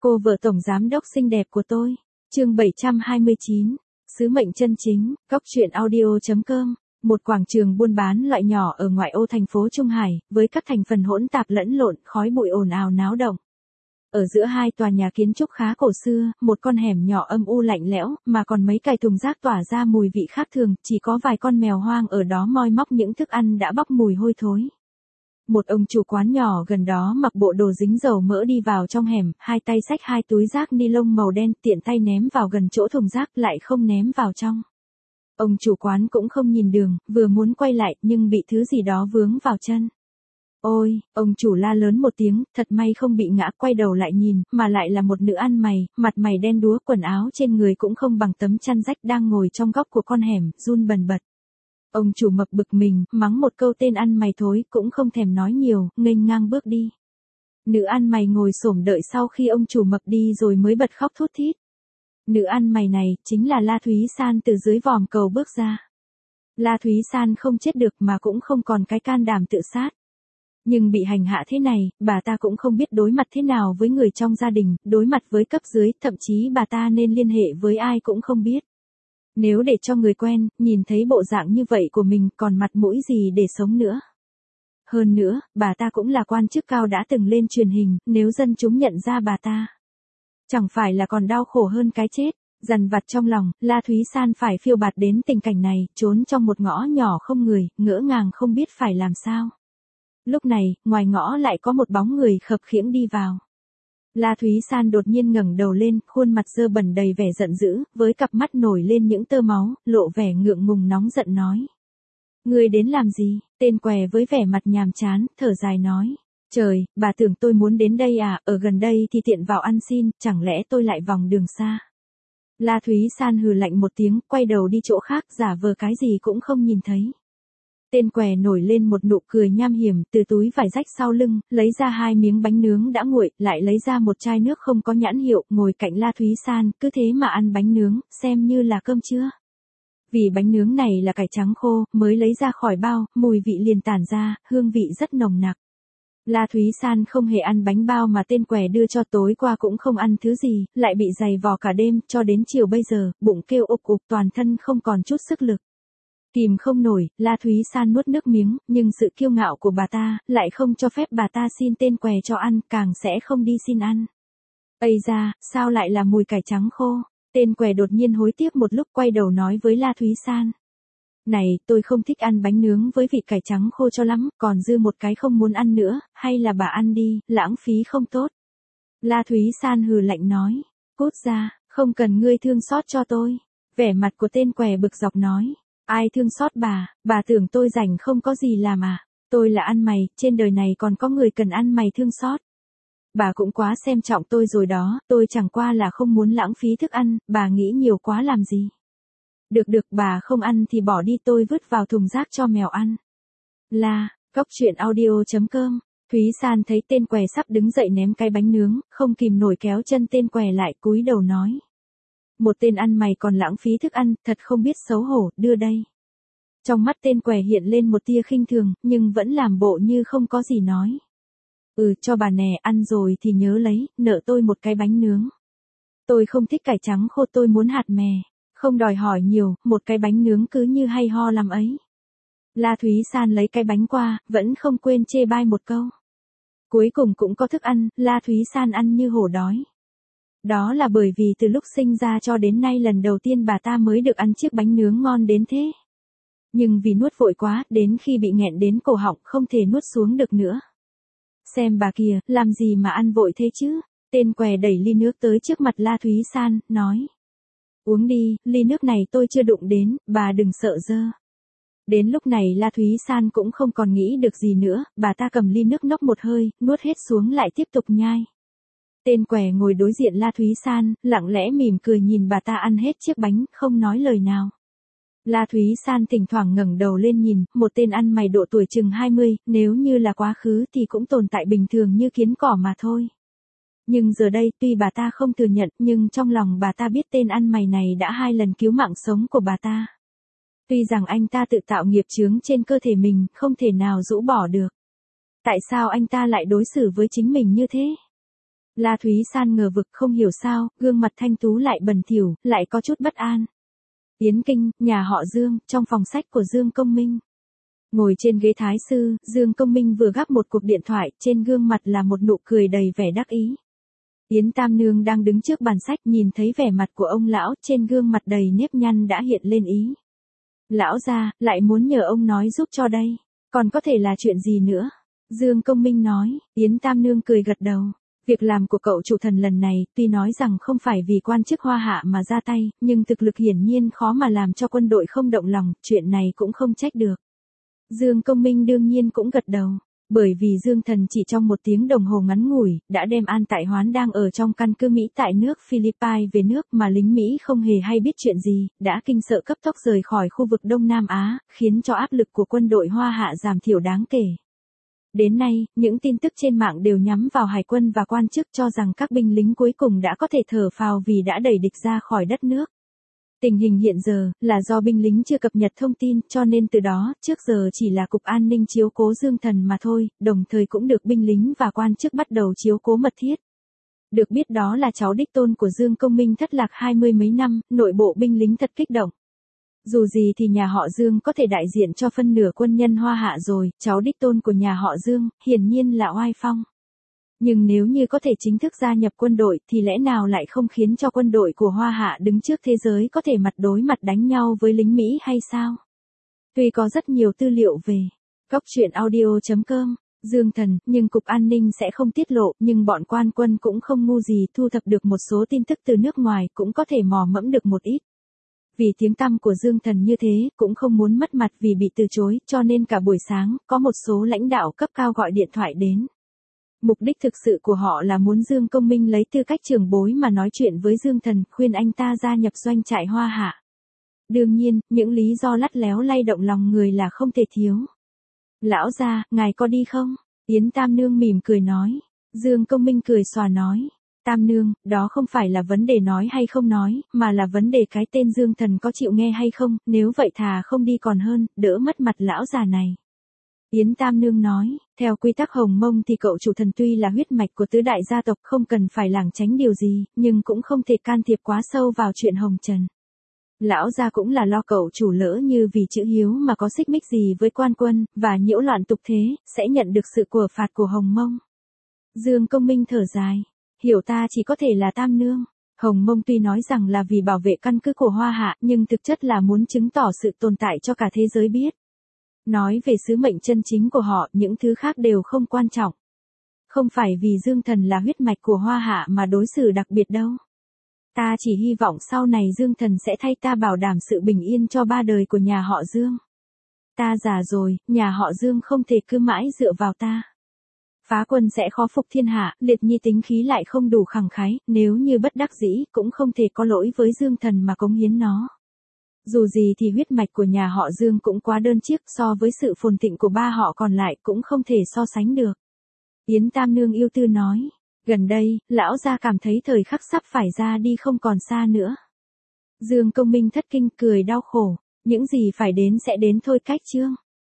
Cô vợ tổng giám đốc xinh đẹp của tôi. Chương 729. Sứ mệnh chân chính. Cóc truyện audio.com. Một quảng trường buôn bán loại nhỏ ở ngoại ô thành phố Trung Hải, với các thành phần hỗn tạp lẫn lộn, khói bụi ồn ào náo động. Ở giữa hai tòa nhà kiến trúc khá cổ xưa, một con hẻm nhỏ âm u lạnh lẽo, mà còn mấy cài thùng rác tỏa ra mùi vị khác thường, chỉ có vài con mèo hoang ở đó moi móc những thức ăn đã bốc mùi hôi thối. Một ông chủ quán nhỏ gần đó mặc bộ đồ dính dầu mỡ đi vào trong hẻm, hai tay xách hai túi rác ni lông màu đen, tiện tay ném vào gần chỗ thùng rác, lại không ném vào trong. Ông chủ quán cũng không nhìn đường, vừa muốn quay lại nhưng bị thứ gì đó vướng vào chân. Ôi, ông chủ la lớn một tiếng, thật may không bị ngã, quay đầu lại nhìn, mà lại là một nữ ăn mày, mặt mày đen đúa, quần áo trên người cũng không bằng tấm chăn rách, đang ngồi trong góc của con hẻm, run bần bật. Ông chủ mập bực mình, mắng một câu tên ăn mày thối, cũng không thèm nói nhiều, nghênh ngang bước đi. Nữ ăn mày ngồi xổm đợi sau khi ông chủ mập đi rồi mới bật khóc thút thít. Nữ ăn mày này, chính là La Thúy San từ dưới vòm cầu bước ra. La Thúy San không chết được mà cũng không còn cái can đảm tự sát. Nhưng bị hành hạ thế này, bà ta cũng không biết đối mặt thế nào với người trong gia đình, đối mặt với cấp dưới, thậm chí bà ta nên liên hệ với ai cũng không biết. Nếu để cho người quen, nhìn thấy bộ dạng như vậy của mình còn mặt mũi gì để sống nữa. Hơn nữa, bà ta cũng là quan chức cao đã từng lên truyền hình, nếu dân chúng nhận ra bà ta, chẳng phải là còn đau khổ hơn cái chết. Dằn vặt trong lòng, La Thúy San phải phiêu bạt đến tình cảnh này, trốn trong một ngõ nhỏ không người, ngỡ ngàng không biết phải làm sao. Lúc này, ngoài ngõ lại có một bóng người khập khiễng đi vào. La Thúy San đột nhiên ngẩng đầu lên, khuôn mặt dơ bẩn đầy vẻ giận dữ, với cặp mắt nổi lên những tơ máu, lộ vẻ ngượng ngùng nóng giận nói. Ngươi đến làm gì? Tên què với vẻ mặt nhàm chán, thở dài nói. Trời, bà tưởng tôi muốn đến đây à, ở gần đây thì tiện vào ăn xin, chẳng lẽ tôi lại vòng đường xa? La Thúy San hừ lạnh một tiếng, quay đầu đi chỗ khác, giả vờ cái gì cũng không nhìn thấy. Tên què nổi lên một nụ cười nham hiểm, từ túi vải rách sau lưng, lấy ra hai miếng bánh nướng đã nguội, lại lấy ra một chai nước không có nhãn hiệu, ngồi cạnh La Thúy San, cứ thế mà ăn bánh nướng, xem như là cơm trưa. Vì bánh nướng này là cải trắng khô, mới lấy ra khỏi bao, mùi vị liền tản ra, hương vị rất nồng nặc. La Thúy San không hề ăn bánh bao mà tên què đưa cho, tối qua cũng không ăn thứ gì, lại bị dày vò cả đêm, cho đến chiều bây giờ, bụng kêu ục ục, toàn thân không còn chút sức lực. Kìm không nổi, La Thúy San nuốt nước miếng, nhưng sự kiêu ngạo của bà ta, lại không cho phép bà ta xin tên què cho ăn, càng sẽ không đi xin ăn. Ây da, sao lại là mùi cải trắng khô? Tên què đột nhiên hối tiếc một lúc, quay đầu nói với La Thúy San. Này, tôi không thích ăn bánh nướng với vị cải trắng khô cho lắm, còn dư một cái không muốn ăn nữa, hay là bà ăn đi, lãng phí không tốt. La Thúy San hừ lạnh nói. Cút ra, không cần ngươi thương xót cho tôi. Vẻ mặt của tên què bực dọc nói. Ai thương xót bà tưởng tôi rảnh không có gì làm à? Tôi là ăn mày, trên đời này còn có người cần ăn mày thương xót. Bà cũng quá xem trọng tôi rồi đó, tôi chẳng qua là không muốn lãng phí thức ăn, bà nghĩ nhiều quá làm gì. Được, bà không ăn thì bỏ đi, tôi vứt vào thùng rác cho mèo ăn. Cóc truyện audio.com. Thúy San thấy tên què sắp đứng dậy ném cái bánh nướng, không kìm nổi kéo chân tên què lại, cúi đầu nói. Một tên ăn mày còn lãng phí thức ăn, thật không biết xấu hổ, đưa đây. Trong mắt tên què hiện lên một tia khinh thường, nhưng vẫn làm bộ như không có gì nói. Cho bà nè, ăn rồi thì nhớ lấy, nợ tôi một cái bánh nướng. Tôi không thích cải trắng khô, tôi muốn hạt mè. Không đòi hỏi nhiều, một cái bánh nướng cứ như hay ho làm ấy. La Thúy San lấy cái bánh qua, vẫn không quên chê bai một câu. Cuối cùng cũng có thức ăn, La Thúy San ăn như hổ đói. Đó là bởi vì từ lúc sinh ra cho đến nay lần đầu tiên bà ta mới được ăn chiếc bánh nướng ngon đến thế. Nhưng vì nuốt vội quá, đến khi bị nghẹn đến cổ họng không thể nuốt xuống được nữa. Xem bà kìa, làm gì mà ăn vội thế chứ? Tên què đẩy ly nước tới trước mặt La Thúy San, nói. Uống đi, ly nước này tôi chưa đụng đến, bà đừng sợ dơ. Đến lúc này La Thúy San cũng không còn nghĩ được gì nữa, bà ta cầm ly nước nốc một hơi, nuốt hết xuống lại tiếp tục nhai. Tên què ngồi đối diện La Thúy San, lặng lẽ mỉm cười nhìn bà ta ăn hết chiếc bánh, không nói lời nào. La Thúy San thỉnh thoảng ngẩng đầu lên nhìn, một tên ăn mày độ tuổi chừng 20, nếu như là quá khứ thì cũng tồn tại bình thường như kiến cỏ mà thôi. Nhưng giờ đây, tuy bà ta không thừa nhận, nhưng trong lòng bà ta biết tên ăn mày này đã 2 lần cứu mạng sống của bà ta. Tuy rằng anh ta tự tạo nghiệp chướng trên cơ thể mình, không thể nào rũ bỏ được. Tại sao anh ta lại đối xử với chính mình như thế? La Thúy San ngờ vực không hiểu sao, gương mặt thanh tú lại bẩn thỉu, lại có chút bất an. Yến Kinh, nhà họ Dương, trong phòng sách của Dương Công Minh. Ngồi trên ghế thái sư, Dương Công Minh vừa gắp một cuộc điện thoại, trên gương mặt là một nụ cười đầy vẻ đắc ý. Yến Tam Nương đang đứng trước bàn sách nhìn thấy vẻ mặt của ông lão, trên gương mặt đầy nếp nhăn đã hiện lên ý. Lão gia, lại muốn nhờ ông nói giúp cho đây. Còn có thể là chuyện gì nữa? Dương Công Minh nói, Yến Tam Nương cười gật đầu. Việc làm của cậu chủ thần lần này, tuy nói rằng không phải vì quan chức Hoa Hạ mà ra tay, nhưng thực lực hiển nhiên khó mà làm cho quân đội không động lòng, chuyện này cũng không trách được. Dương Công Minh đương nhiên cũng gật đầu. Bởi vì Dương Thần chỉ trong 1 tiếng đồng hồ ngắn ngủi, đã đem An Tại Hoán đang ở trong căn cứ Mỹ tại nước Philippines về nước mà lính Mỹ không hề hay biết chuyện gì, đã kinh sợ cấp tốc rời khỏi khu vực Đông Nam Á, khiến cho áp lực của quân đội Hoa Hạ giảm thiểu đáng kể. Đến nay, những tin tức trên mạng đều nhắm vào hải quân và quan chức cho rằng các binh lính cuối cùng đã có thể thở phào vì đã đẩy địch ra khỏi đất nước. Tình hình hiện giờ là do binh lính chưa cập nhật thông tin, cho nên từ đó, trước giờ chỉ là Cục An ninh chiếu cố Dương Thần mà thôi, đồng thời cũng được binh lính và quan chức bắt đầu chiếu cố mật thiết. Được biết đó là cháu đích tôn của Dương Công Minh thất lạc 20 mấy năm, nội bộ binh lính thật kích động. Dù gì thì nhà họ Dương có thể đại diện cho phân nửa quân nhân Hoa Hạ rồi, cháu đích tôn của nhà họ Dương, hiển nhiên là oai phong. Nhưng nếu như có thể chính thức gia nhập quân đội thì lẽ nào lại không khiến cho quân đội của Hoa Hạ đứng trước thế giới có thể mặt đối mặt đánh nhau với lính Mỹ hay sao? Tuy có rất nhiều tư liệu về coctruyện.audio.com, Dương Thần, nhưng Cục An ninh sẽ không tiết lộ, nhưng bọn quan quân cũng không ngu gì thu thập được một số tin tức từ nước ngoài, cũng có thể mò mẫm được một ít. Vì tiếng tăm của Dương Thần như thế, cũng không muốn mất mặt vì bị từ chối, cho nên cả buổi sáng, có một số lãnh đạo cấp cao gọi điện thoại đến. Mục đích thực sự của họ là muốn Dương Công Minh lấy tư cách trưởng bối mà nói chuyện với Dương Thần, khuyên anh ta gia nhập doanh trại Hoa Hạ. Đương nhiên, những lý do lắt léo lay động lòng người là không thể thiếu. Lão gia, ngài có đi không? Yến Tam Nương mỉm cười nói. Dương Công Minh cười xòa nói. Tam Nương, đó không phải là vấn đề nói hay không nói, mà là vấn đề cái tên Dương Thần có chịu nghe hay không, nếu vậy thà không đi còn hơn, đỡ mất mặt lão già này. Yến Tam Nương nói, theo quy tắc Hồng Mông thì cậu chủ thần tuy là huyết mạch của tứ đại gia tộc không cần phải lảng tránh điều gì, nhưng cũng không thể can thiệp quá sâu vào chuyện Hồng Trần. Lão gia cũng là lo cậu chủ lỡ như vì chữ hiếu mà có xích mích gì với quan quân, và nhiễu loạn tục thế, sẽ nhận được sự của phạt của Hồng Mông. Dương Công Minh thở dài, hiểu ta chỉ có thể là Tam Nương. Hồng Mông tuy nói rằng là vì bảo vệ căn cứ của Hoa Hạ, nhưng thực chất là muốn chứng tỏ sự tồn tại cho cả thế giới biết. Nói về sứ mệnh chân chính của họ, những thứ khác đều không quan trọng. Không phải vì Dương Thần là huyết mạch của Hoa Hạ mà đối xử đặc biệt đâu. Ta chỉ hy vọng sau này Dương Thần sẽ thay ta bảo đảm sự bình yên cho 3 đời của nhà họ Dương. Ta già rồi, nhà họ Dương không thể cứ mãi dựa vào ta. Phá quân sẽ khó phục thiên hạ, Liệt Nhi tính khí lại không đủ khẳng khái, nếu như bất đắc dĩ cũng không thể có lỗi với Dương Thần mà cống hiến nó. Dù gì thì huyết mạch của nhà họ Dương cũng quá đơn chiếc, so với sự phồn thịnh của 3 họ còn lại cũng không thể so sánh được. Yến Tam Nương yêu tư nói, gần đây, lão gia cảm thấy thời khắc sắp phải ra đi không còn xa nữa. Dương Công Minh thất kinh cười đau khổ, những gì phải đến sẽ đến thôi cách chương.